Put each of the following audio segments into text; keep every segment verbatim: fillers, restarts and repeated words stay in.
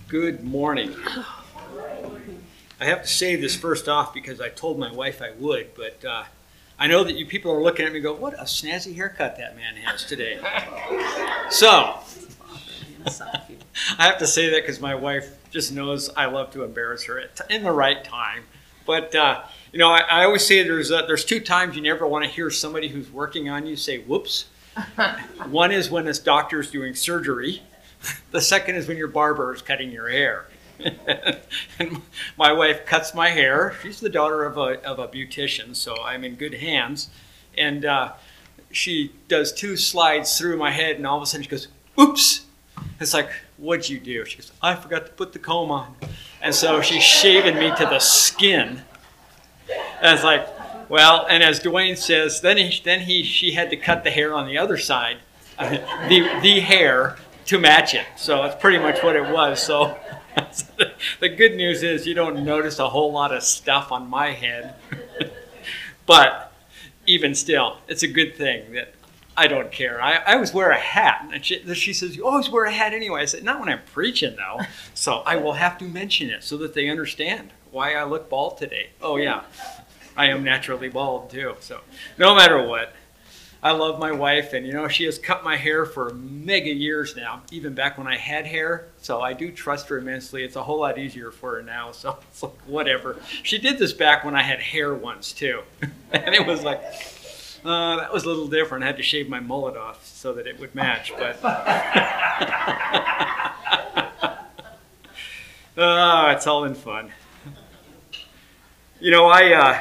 Good morning. I have to say this first off because I told my wife I would, but uh, I know that you people are looking at me and go, what a snazzy haircut that man has today. So, I have to say that because my wife just knows I love to embarrass her at in the right time. But, uh, you know, I, I always say there's, uh, there's two times you never want to hear somebody who's working on you say, whoops. One is when this doctor's doing surgery. The second is when your barber is cutting your hair. And my wife cuts my hair. She's the daughter of a, of a beautician, so I'm in good hands. And uh, she does two slides through my head, and all of a sudden she goes, oops. It's like, what'd you do? She goes, I forgot to put the comb on. And so she's shaving me to the skin. And it's like, well, and as Dwayne says, then he, then he, she had to cut the hair on the other side, uh, the, the hair, to match it. So that's pretty much what it was. So the good news is you don't notice a whole lot of stuff on my head. But even still, it's a good thing that I don't care. I, I always wear a hat. And she, she says, you always wear a hat anyway. I said, not when I'm preaching, though. So I will have to mention it so that they understand why I look bald today. Oh, yeah. I am naturally bald, too. So no matter what, I love my wife, and you know, she has cut my hair for mega years now, even back when I had hair. So I do trust her immensely. It's a whole lot easier for her now. So it's like, whatever. She did this back when I had hair once, too. And it was like, uh, that was a little different. I had to shave my mullet off so that it would match. But uh, it's all in fun. You know, I... Uh,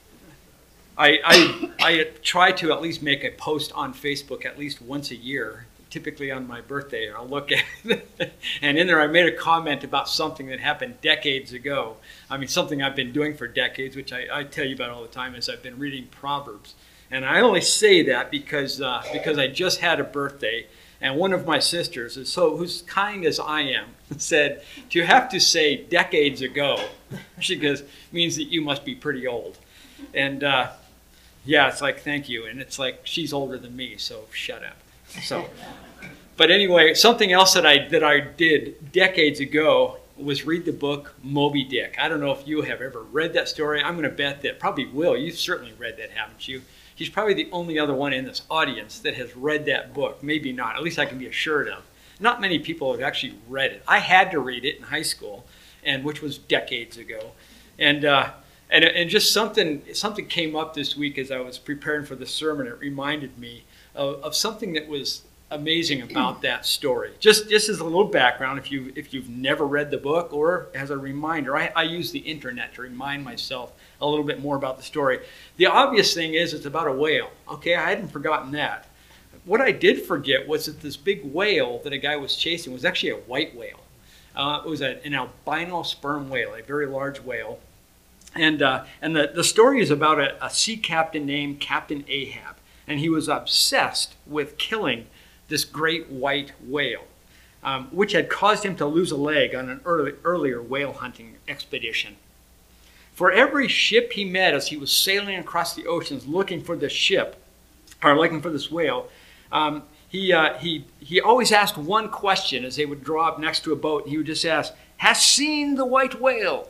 I, I, I try to at least make a post on Facebook at least once a year, typically on my birthday. I'll look at it, and in there I made a comment about something that happened decades ago. I mean, something I've been doing for decades, which I, I tell you about all the time, is I've been reading Proverbs. And I only say that because, uh, because I just had a birthday, and one of my sisters, is so who's kind as I am, said, to have to say decades ago, she goes, means that you must be pretty old. And uh, yeah, it's like, thank you. And it's like, she's older than me, so shut up. So, but anyway, something else that I, that I did decades ago was read the book Moby Dick. I don't know if you have ever read that story. I'm going to bet that probably will. You've certainly read that, haven't you? He's probably the only other one in this audience that has read that book. Maybe not. At least I can be assured of. Not many people have actually read it. I had to read it in high school, and which was decades ago. And uh, And, and just something, something came up this week as I was preparing for the sermon. It reminded me of, of something that was amazing about that story. Just, just as a little background, if, you, if you've never read the book, or as a reminder, I, I use the internet to remind myself a little bit more about the story. The obvious thing is it's about a whale. Okay, I hadn't forgotten that. What I did forget was that this big whale that a guy was chasing was actually a white whale. Uh, it was a, an albino sperm whale, a very large whale. And, uh, and the, the story is about a, a sea captain named Captain Ahab. And he was obsessed with killing this great white whale, um, which had caused him to lose a leg on an early, earlier whale hunting expedition. For every ship he met as he was sailing across the oceans looking for this ship, or looking for this whale, um, he, uh, he, he always asked one question as they would draw up next to a boat. And he would just ask, "Has seen the white whale?"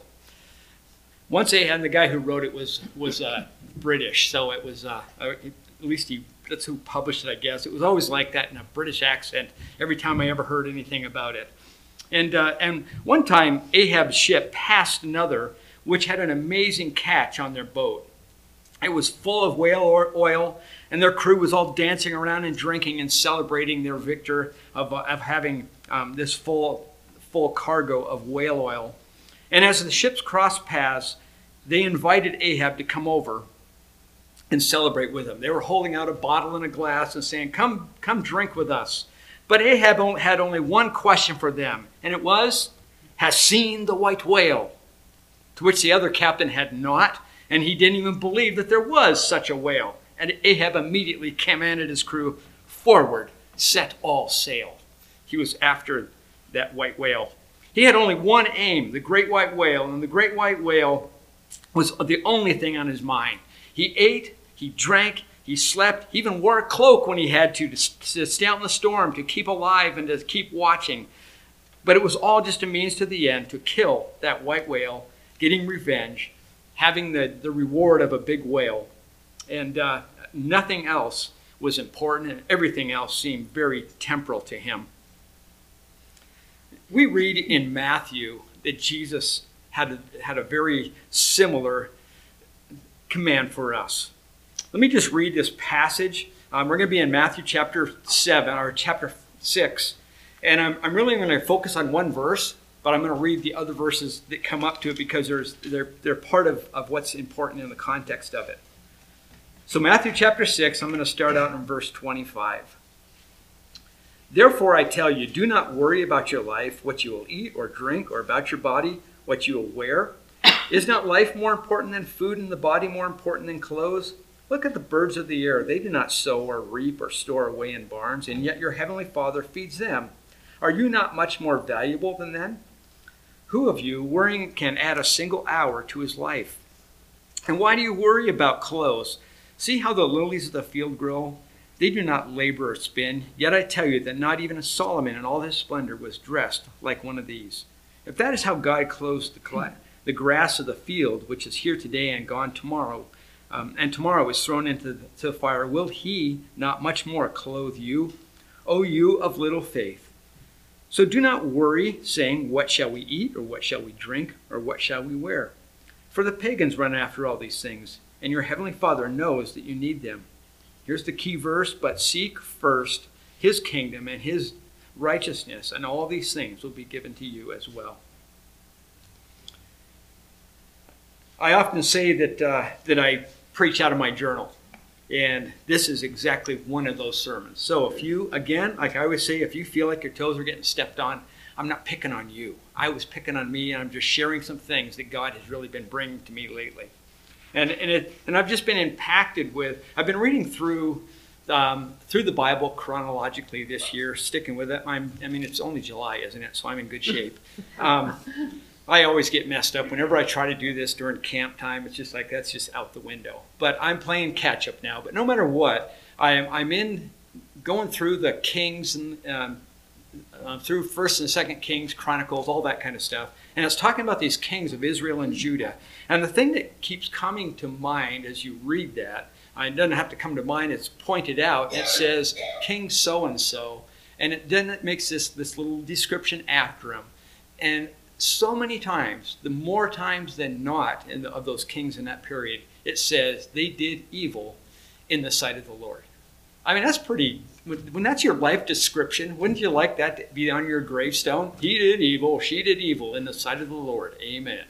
Once Ahab, and the guy who wrote it was was uh, British, so it was uh, at least he that's who published it, I guess. It was always like that in a British accent every time I ever heard anything about it. And uh, and one time Ahab's ship passed another which had an amazing catch on their boat. It was full of whale oil, and their crew was all dancing around and drinking and celebrating their victory of uh, of having um, this full full cargo of whale oil. And as the ships crossed paths, they invited Ahab to come over and celebrate with them. They were holding out a bottle and a glass and saying, come, come drink with us. But Ahab had only one question for them, and it was, "Has seen the white whale?" To which the other captain had not, and he didn't even believe that there was such a whale. And Ahab immediately commanded his crew, "Forward, set all sail." He was after that white whale. He had only one aim, the great white whale, and the great white whale was the only thing on his mind. He ate, he drank, he slept, he even wore a cloak when he had to, to, to stay out in the storm, to keep alive and to keep watching. But it was all just a means to the end to kill that white whale, getting revenge, having the, the reward of a big whale. And uh, nothing else was important, and everything else seemed very temporal to him. We read in Matthew that Jesus had a, had a very similar command for us. Let me just read this passage. Um, we're going to be in Matthew chapter seven, or chapter six. And I'm, I'm really going to focus on one verse, but I'm going to read the other verses that come up to it because there's, they're, they're part of, of what's important in the context of it. So Matthew chapter six, I'm going to start out in verse twenty-five. Therefore I tell you, do not worry about your life, what you will eat or drink, or about your body, what you will wear. Is not life more important than food, and the body more important than clothes? Look at the birds of the air. They do not sow or reap or store away in barns, and yet your heavenly Father feeds them. Are you not much more valuable than them? Who of you, worrying, can add a single hour to his life? And why do you worry about clothes? See how the lilies of the field grow? They do not labor or spin. Yet I tell you that not even Solomon in all his splendor was dressed like one of these. If that is how God clothes the, the grass of the field, which is here today and gone tomorrow, um, and tomorrow is thrown into the, to the fire, will he not much more clothe you, O you of little faith? So do not worry, saying, what shall we eat, or what shall we drink, or what shall we wear? For the pagans run after all these things, and your heavenly Father knows that you need them. Here's the key verse, but seek first his kingdom and his righteousness, and all these things will be given to you as well. I often say that, uh, that I preach out of my journal, and this is exactly one of those sermons. So if you, again, like I always say, if you feel like your toes are getting stepped on, I'm not picking on you. I was picking on me, and I'm just sharing some things that God has really been bringing to me lately. And and, it, and I've just been impacted with, I've been reading through um, through the Bible chronologically this year, sticking with it. I'm, I mean, it's only July, isn't it? So I'm in good shape. Um, I always get messed up. Whenever I try to do this during camp time, it's just like, that's just out the window. But I'm playing catch up now. But no matter what, I'm, I'm in going through the Kings and um, uh, through First and Second Kings, Chronicles, all that kind of stuff. And it's talking about these kings of Israel and Judah. And the thing that keeps coming to mind as you read that, it doesn't have to come to mind, it's pointed out, it says King so-and-so. And it, then it makes this, this little description after him. And so many times, the more times than not in the, of those kings in that period, it says they did evil in the sight of the Lord. I mean, that's pretty, when, when that's your life description, wouldn't you like that to be on your gravestone? He did evil, she did evil in the sight of the Lord. Amen.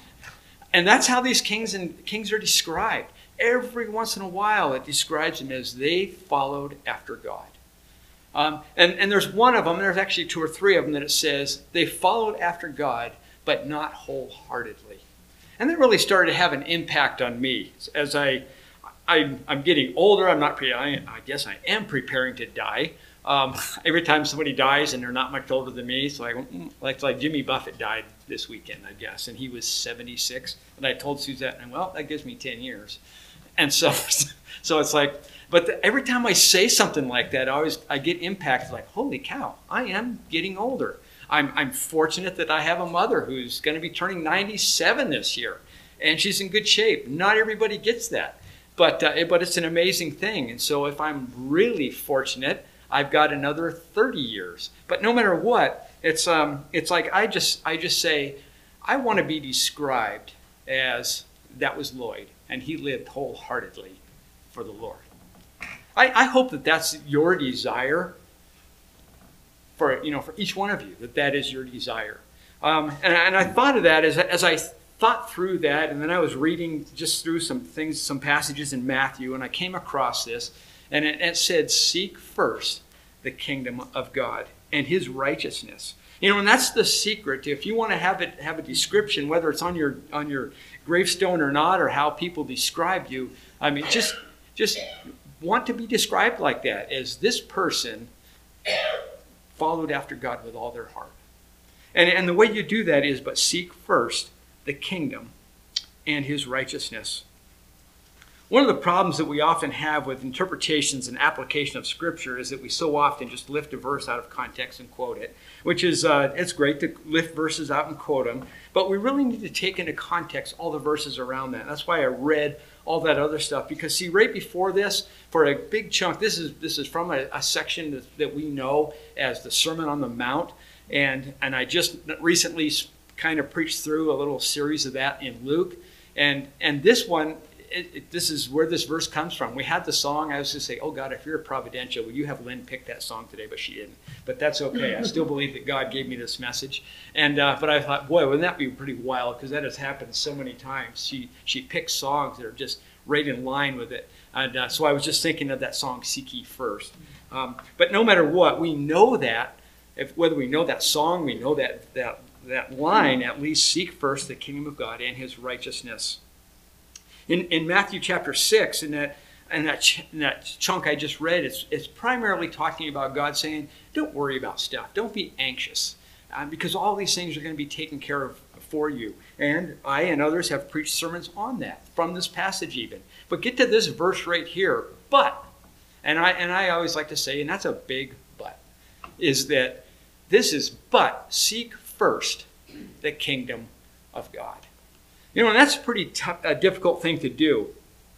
And that's how these kings and kings are described. Every once in a while, it describes them as they followed after God. Um, and, and there's one of them, there's actually two or three of them that it says they followed after God, but not wholeheartedly. And that really started to have an impact on me. As I, I, I'm getting older, I'm not, pre I, I guess I am preparing to die. Um, every time somebody dies and they're not much older than me, it's like, like, like Jimmy Buffett died this weekend, I guess, and he was seventy-six. And I told Suzette, and well, that gives me ten years. And so, so it's like, but the, every time I say something like that, I always I get impacted. Like, holy cow, I am getting older. I'm I'm fortunate that I have a mother who's going to be turning ninety-seven this year, and she's in good shape. Not everybody gets that, but uh, but it's an amazing thing. And so, if I'm really fortunate, I've got another thirty years. But no matter what, it's um it's like I just I just say, I want to be described as that was Lloyd, and he lived wholeheartedly for the Lord. I, I hope that that's your desire for, you know, for each one of you, that that is your desire. Um, and, and I thought of that as, as I thought through that, and then I was reading just through some things, some passages in Matthew, and I came across this, and it, it said, seek first the kingdom of God and his righteousness. You know, and that's the secret. If you want to have it, have a description, whether it's on your on your gravestone or not, or how people describe you, I mean, just just want to be described like that, as this person followed after God with all their heart. And, and the way you do that is, but seek first the kingdom and his righteousness. One of the problems that we often have with interpretations and application of Scripture is that we so often just lift a verse out of context and quote it, which is, uh, it's great to lift verses out and quote them, but we really need to take into context all the verses around that. That's why I read all that other stuff, because see, right before this, for a big chunk, this is this is from a, a section that, that we know as the Sermon on the Mount, and, and I just recently kind of preached through a little series of that in Luke, and, and this one, It, it, this is where this verse comes from. We had the song. I was to say, oh God, if you're providential, will you have Lynn pick that song today? But she didn't. But that's okay. I still believe that God gave me this message. And uh, but I thought, boy, wouldn't that be pretty wild? Because that has happened so many times. She she picks songs that are just right in line with it. And uh, so I was just thinking of that song, Seek Ye First. Um, but no matter what, we know that, if whether we know that song, we know that that that line, at least seek first the kingdom of God and his righteousness. In, in Matthew chapter six, in that, in, that ch in that chunk I just read, it's, it's primarily talking about God saying, don't worry about stuff. Don't be anxious, uh, because all these things are going to be taken care of for you. And I and others have preached sermons on that, from this passage even. But get to this verse right here, but, and I, and I always like to say, and that's a big but, is that this is but seek first the kingdom of God. You know, and that's a pretty tough, a difficult thing to do.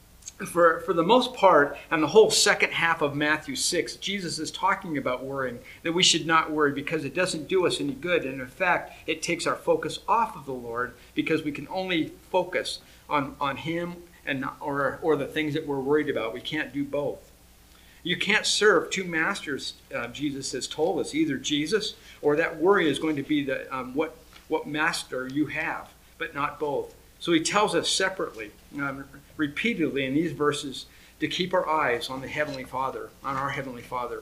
For, for the most part, and the whole second half of Matthew six, Jesus is talking about worrying, that we should not worry because it doesn't do us any good. And in fact, it takes our focus off of the Lord because we can only focus on, on him and not, or, or the things that we're worried about. We can't do both. You can't serve two masters, uh, Jesus has told us. Either Jesus or that worry is going to be the, um, what, what master you have, but not both. So he tells us separately, um, repeatedly in these verses, to keep our eyes on the Heavenly Father, on our Heavenly Father.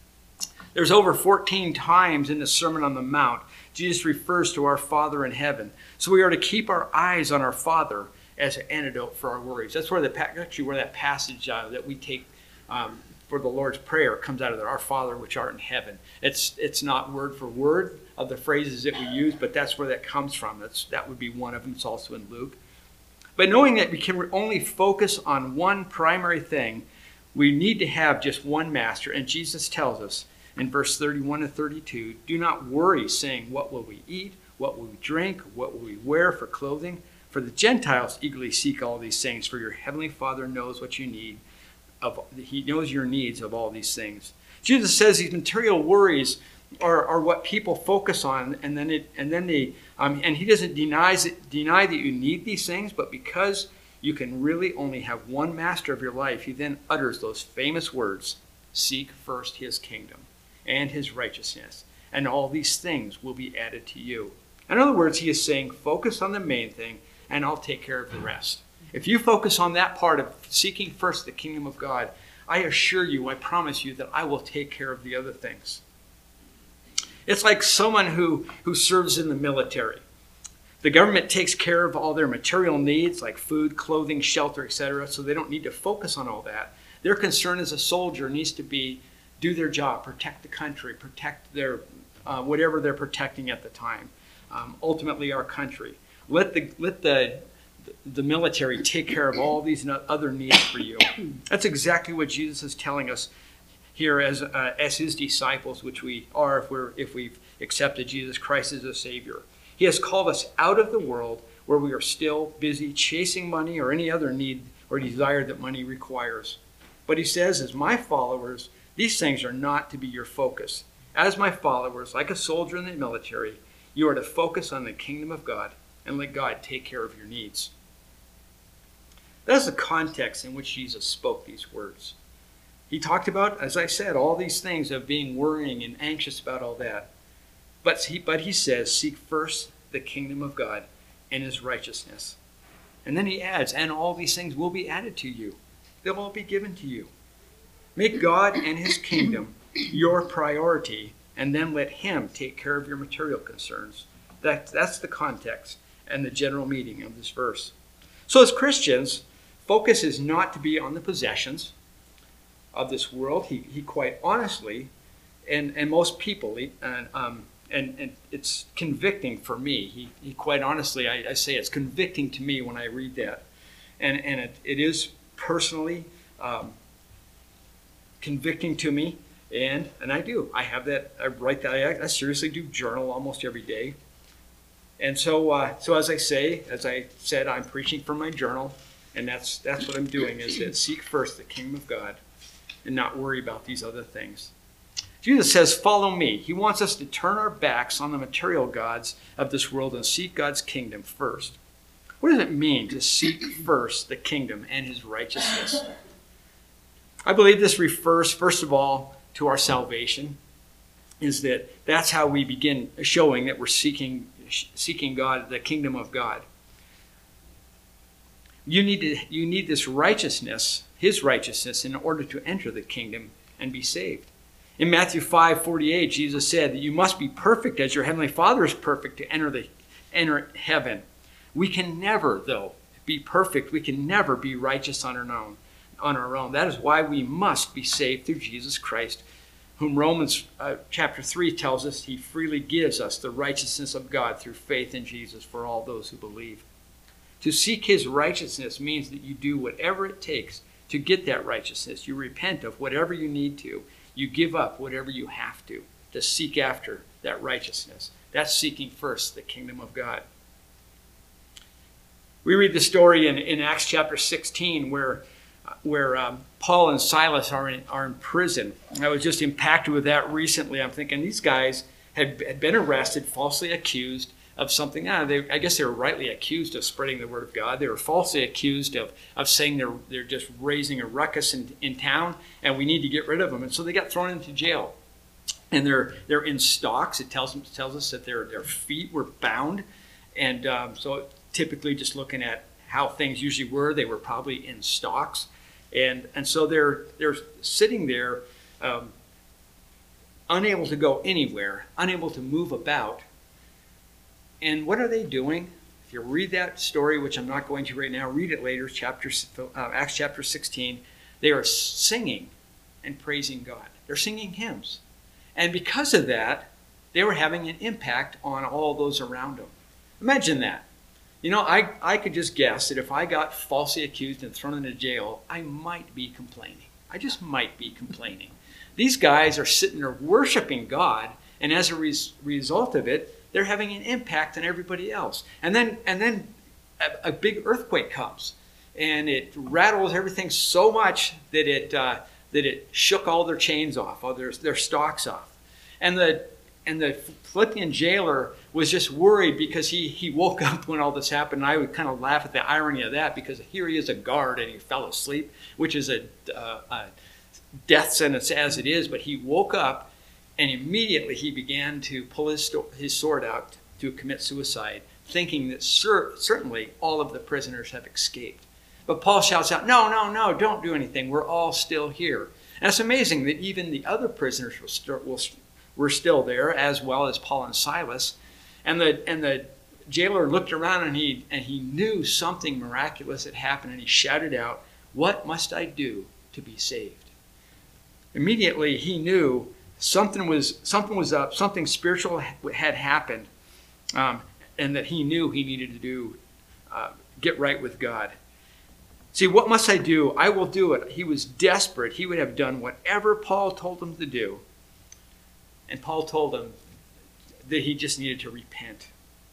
There's over fourteen times in the Sermon on the Mount, Jesus refers to our Father in heaven. So we are to keep our eyes on our Father as an antidote for our worries. That's where the actually where that passage uh, that we take um, for the Lord's Prayer comes out of there. Our Father which art in heaven. It's it's not word for word of the phrases that we use, but that's where that comes from. That's that would be one of them. It's also in Luke. But knowing that we can only focus on one primary thing, we need to have just one master. And Jesus tells us in verse thirty-one and thirty-two, do not worry, saying, what will we eat? What will we drink? What will we wear for clothing? For the Gentiles eagerly seek all these things, for your heavenly Father knows what you need. Of, he knows your needs of all these things. Jesus says these material worries are, are what people focus on, and then it and then they um, and he doesn't denies it, deny that you need these things, but because you can really only have one master of your life, he then utters those famous words: "Seek first his kingdom and his righteousness, and all these things will be added to you." In other words, he is saying, focus on the main thing, and I'll take care of the rest. If you focus on that part of seeking first the kingdom of God, I assure you, I promise you, that I will take care of the other things. It's like someone who, who serves in the military. The government takes care of all their material needs, like food, clothing, shelter, et cetera, so they don't need to focus on all that. Their concern as a soldier needs to be do their job, protect the country, protect their uh, whatever they're protecting at the time. Um, ultimately, our country. Let the let the the military take care of all these other needs for you. That's exactly what Jesus is telling us here as uh, as his disciples, which we are if we're if we've accepted Jesus Christ as a Savior. He has called us out of the world where we are still busy chasing money or any other need or desire that money requires. But he says, as my followers, these things are not to be your focus. As my followers, like a soldier in the military, you are to focus on the kingdom of God and let God take care of your needs. That's the context in which Jesus spoke these words. He talked about, as I said, all these things of being worrying and anxious about all that. But he, but he says, seek first the kingdom of God and his righteousness. And then he adds, and all these things will be added to you. They'll all be given to you. Make God and his kingdom your priority, and then let him take care of your material concerns. That, that's the context and the general meaning of this verse. So as Christians, focus is not to be on the possessions of this world. He, he quite honestly, and, and most people, and, um, and, and it's convicting for me. He, he quite honestly, I, I say it's convicting to me when I read that. And, and it, it is personally um, convicting to me, and and I do. I have that. I write that. I, I seriously do journal almost every day. And so, uh, so as I say, as I said, I'm preaching from my journal, and that's that's what I'm doing, is that seek first the kingdom of God and not worry about these other things. Jesus says, follow me. He wants us to turn our backs on the material gods of this world and seek God's kingdom first. What does it mean to seek first the kingdom and his righteousness? I believe this refers, first of all, to our salvation, is that that's how we begin showing that we're seeking seeking God, the kingdom of God. You need to, you need this righteousness, his righteousness, in order to enter the kingdom and be saved. In Matthew five forty-eight, Jesus said that you must be perfect as your heavenly Father is perfect to enter the enter heaven. We can never, though, be perfect. We can never be righteous on our own. On our own. That is why we must be saved through Jesus Christ, whom Romans uh, chapter three tells us he freely gives us the righteousness of God through faith in Jesus for all those who believe. To seek his righteousness means that you do whatever it takes to get that righteousness. You repent of whatever you need to. You give up whatever you have to to seek after that righteousness. That's seeking first the kingdom of God. We read the story in, in Acts chapter sixteen where where um, Paul and Silas are in, are in prison. I was just impacted with that recently. I'm thinking these guys had, had been arrested, falsely accused of something. Ah, they, I guess they were rightly accused of spreading the word of God. They were falsely accused of, of saying they're, they're just raising a ruckus in, in town and we need to get rid of them. And so they got thrown into jail. And they're, they're in stocks. It tells, them, tells us that their, their feet were bound. And um, so typically just looking at how things usually were, they were probably in stocks. And and so they're they're sitting there, um, unable to go anywhere, unable to move about. And what are they doing? If you read that story, which I'm not going to right now, read it later, chapter uh, Acts chapter sixteen. They are singing and praising God. They're singing hymns, and because of that, they were having an impact on all those around them. Imagine that. You know, I, I could just guess that if I got falsely accused and thrown into jail, I might be complaining. I just might be complaining. These guys are sitting there worshiping God, and as a res result of it, they're having an impact on everybody else. And then, and then a, a big earthquake comes, and it rattles everything so much that it, uh, that it shook all their chains off, all their, their stocks off. And the, and the Philippian jailer was just worried because he, he woke up when all this happened. And I would kind of laugh at the irony of that because here he is a guard and he fell asleep, which is a, uh, a death sentence as it is. But he woke up and immediately he began to pull his, his sword out to commit suicide, thinking that cer certainly all of the prisoners have escaped. But Paul shouts out, no, no, no, don't do anything. We're all still here. And it's amazing that even the other prisoners will, st will were still there, as well as Paul and Silas. And the, and the jailer looked around and he, and he knew something miraculous had happened, and he shouted out, what must I do to be saved? Immediately he knew something was, something was up, something spiritual had happened, um, and that he knew he needed to do, uh, get right with God. See, what must I do? I will do it. He was desperate. He would have done whatever Paul told him to do. And Paul told him that he just needed to repent.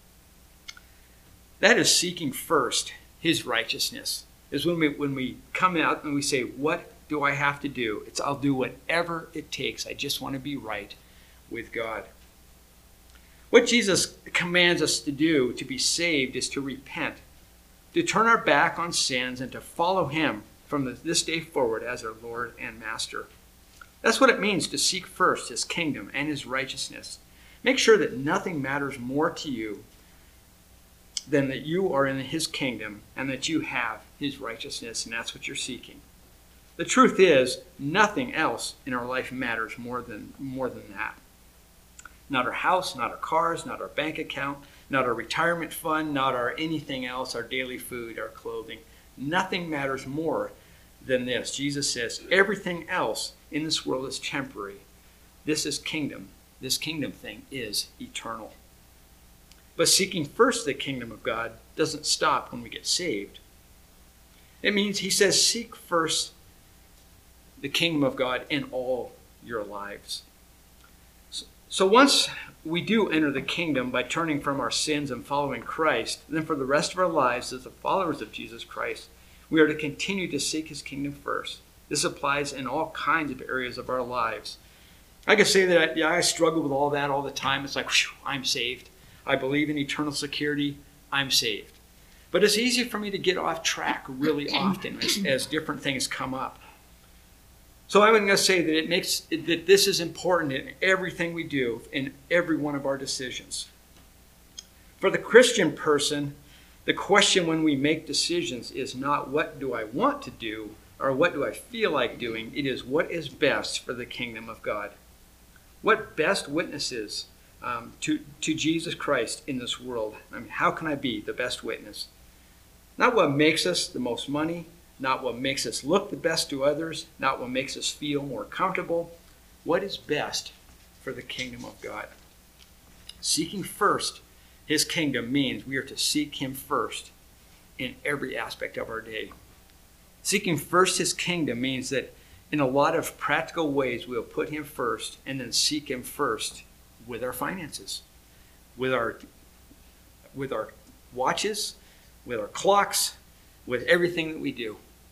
That is seeking first his righteousness. Is when we, when we come out and we say, what do I have to do? It's I'll do whatever it takes. I just want to be right with God. What Jesus commands us to do to be saved is to repent, to turn our back on sins and to follow him from this day forward as our Lord and Master. That's what it means to seek first his kingdom and his righteousness. Make sure that nothing matters more to you than that you are in his kingdom and that you have his righteousness, and that's what you're seeking. The truth is, nothing else in our life matters more than, more than that. Not our house, not our cars, not our bank account, not our retirement fund, not our anything else, our daily food, our clothing. Nothing matters more than this. Jesus says, everything else in this world is temporary. This is kingdom. This kingdom thing is eternal. But seeking first the kingdom of God doesn't stop when we get saved. It means, he says, seek first the kingdom of God in all your lives. So, so once we do enter the kingdom by turning from our sins and following Christ, then for the rest of our lives as the followers of Jesus Christ, we are to continue to seek his kingdom first. This applies in all kinds of areas of our lives. I can say that yeah, I struggle with all that all the time. It's like, whew, I'm saved. I believe in eternal security. I'm saved. But it's easy for me to get off track really often as, as different things come up. So I'm going to say that it makes that this is important in everything we do, in every one of our decisions. For the Christian person, the question when we make decisions is not what do I want to do or what do I feel like doing. It is what is best for the kingdom of God. What best witnesses um, to, to Jesus Christ in this world? I mean, how can I be the best witness? Not what makes us the most money, not what makes us look the best to others, not what makes us feel more comfortable. What is best for the kingdom of God? Seeking first his kingdom means we are to seek him first in every aspect of our day. Seeking first his kingdom means that in a lot of practical ways we'll put him first and then seek him first with our finances, with our, with our watches, with our clocks, with everything that we do.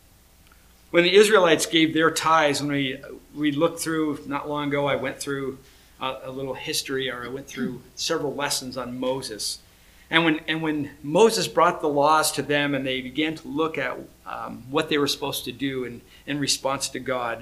When the Israelites gave their tithes, when we, we looked through, not long ago, I went through a, a little history, or I went through several lessons on Moses. And when, and when Moses brought the laws to them and they began to look at um, what they were supposed to do in, in response to God,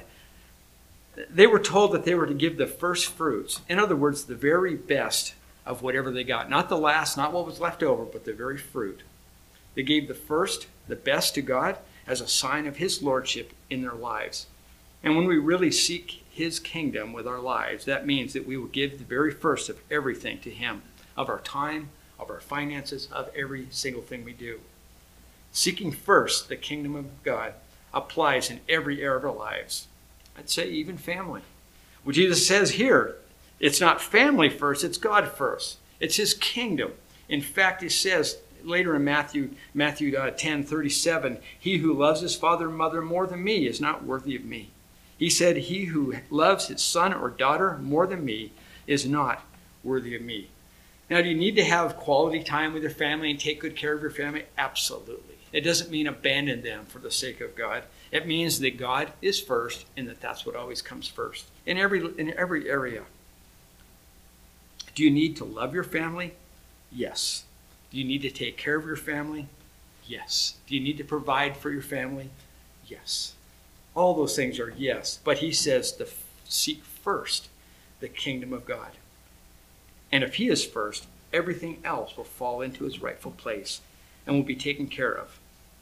they were told that they were to give the first fruits. In other words, the very best of whatever they got. Not the last, not what was left over, but the very fruit. They gave the first, the best to God as a sign of his lordship in their lives. And when we really seek his kingdom with our lives, that means that we will give the very first of everything to him, of our time, of our finances, of every single thing we do. Seeking first the kingdom of God applies in every area of our lives. I'd say even family. What Jesus says here, it's not family first, it's God first. It's his kingdom. In fact, he says later in Matthew, Matthew uh, ten thirty-seven, he who loves his father and mother more than me is not worthy of me. He said, he who loves his son or daughter more than me is not worthy of me. Now, do you need to have quality time with your family and take good care of your family? Absolutely. It doesn't mean abandon them for the sake of God. It means that God is first and that that's what always comes first in every, in every area. Do you need to love your family? Yes. Do you need to take care of your family? Yes. Do you need to provide for your family? Yes. All those things are yes. But he says to seek first the kingdom of God. And if he is first, everything else will fall into its rightful place and will be taken care of.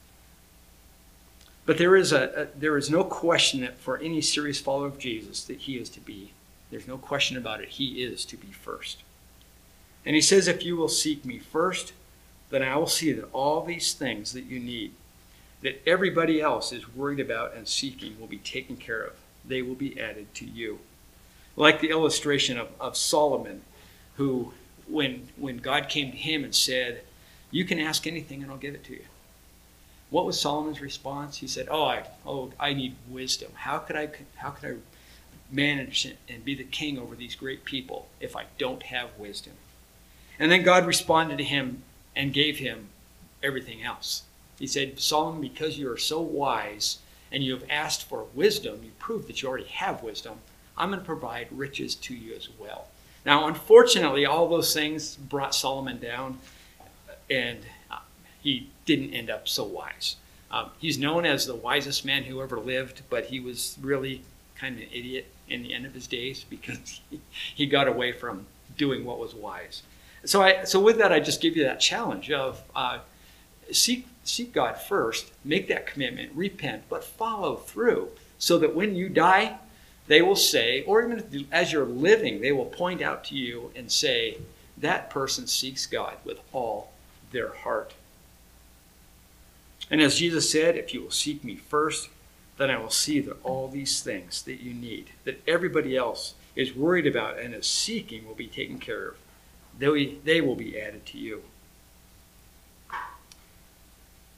But there is, a, a, there is no question that for any serious follower of Jesus that he is to be. There's no question about it. He is to be first. And he says, if you will seek me first, then I will see that all these things that you need, that everybody else is worried about and seeking, will be taken care of. They will be added to you. Like the illustration of, of Solomon, who, when, when God came to him and said, you can ask anything and I'll give it to you. What was Solomon's response? He said, oh, I, oh, I need wisdom. How could I, how could I manage and be the king over these great people if I don't have wisdom? And then God responded to him and gave him everything else. He said, Solomon, because you are so wise and you have asked for wisdom, you prove that you already have wisdom, I'm going to provide riches to you as well. Now, unfortunately, all those things brought Solomon down, and uh, he didn't end up so wise. Um, he's known as the wisest man who ever lived, but he was really kind of an idiot in the end of his days because he, he got away from doing what was wise. So, I, so with that, I just give you that challenge of uh, seek, seek God first, make that commitment, repent, but follow through so that when you die, they will say, or even as you're living, they will point out to you and say, that person seeks God with all their heart. And as Jesus said, if you will seek me first, then I will see that all these things that you need, that everybody else is worried about and is seeking, will be taken care of. They, they will be added to you.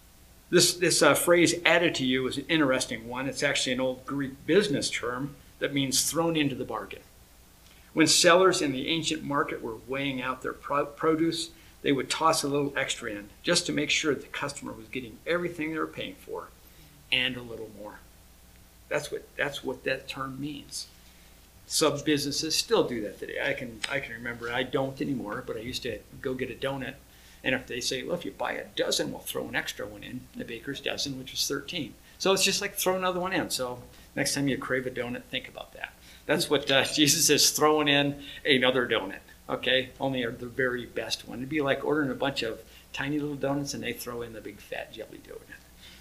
This, this uh, phrase, added to you, is an interesting one. It's actually an old Greek business term that means thrown into the bargain. When sellers in the ancient market were weighing out their pro produce, they would toss a little extra in just to make sure the customer was getting everything they were paying for and a little more. That's what, that's what that term means. Some businesses still do that today. I can, I can remember, I don't anymore, but I used to go get a donut. And if they say, well, if you buy a dozen, we'll throw an extra one in, the baker's dozen, which is thirteen. So it's just like throw another one in. So next time you crave a donut, think about that. That's what uh, Jesus is throwing in, another donut, okay? Only the very best one. It'd be like ordering a bunch of tiny little donuts and they throw in the big fat jelly donut.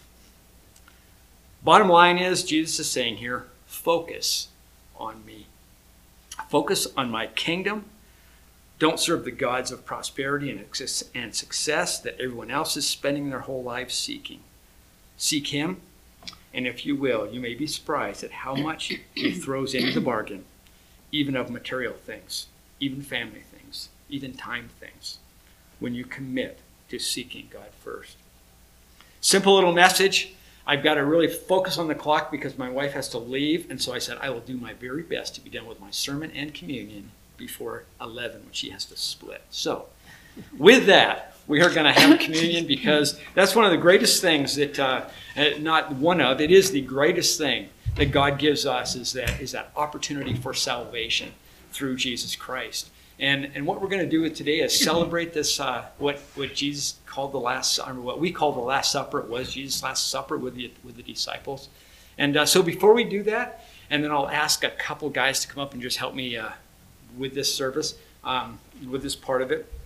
Bottom line is, Jesus is saying here, focus on me. Focus on my kingdom. Don't serve the gods of prosperity and success that everyone else is spending their whole lives seeking. Seek him, and if you will, you may be surprised at how much he throws into the bargain, even of material things, even family things, even time things, when you commit to seeking God first. Simple little message. I've got to really focus on the clock because my wife has to leave, and so I said I will do my very best to be done with my sermon and communion before eleven when she has to split. So with that, we are going to have communion because that's one of the greatest things that, uh, not one of, it is the greatest thing that God gives us is that, is that opportunity for salvation through Jesus Christ. And, and what we're going to do today is celebrate this, uh, what, what Jesus called the Last Supper, what we call the Last Supper. It was Jesus' Last Supper with the, with the disciples. And uh, so before we do that, and then I'll ask a couple guys to come up and just help me uh, with this service, um, with this part of it.